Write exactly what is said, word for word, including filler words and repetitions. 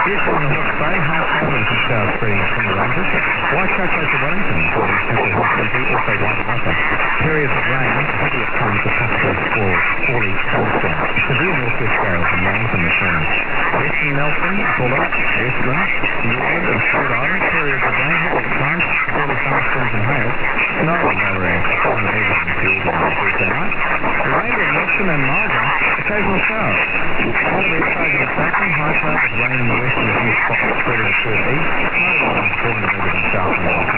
Houston and Hawke's Bay, high cloudy from showers spreading from the ranges. Whitecoat close to Wellington, including Central Hill Country, also white weather. Periods of rain, heavy at times with possible squall, poorly thunderstorms. Severe northwest gales and Wellington this morning. Western Nelson, Buller, Westland, Newland and Strait Island, periods of rain, heavy at times, poorly thunderstorms and hail. Snow in lower areas, on the evening and Field on Tuesday night. Rain in Nelson and Marlborough, occasional showers. All the occasional sapping, high cloud with rain in the west and a few spots spreading towards east. Snow lines forming over the south and north.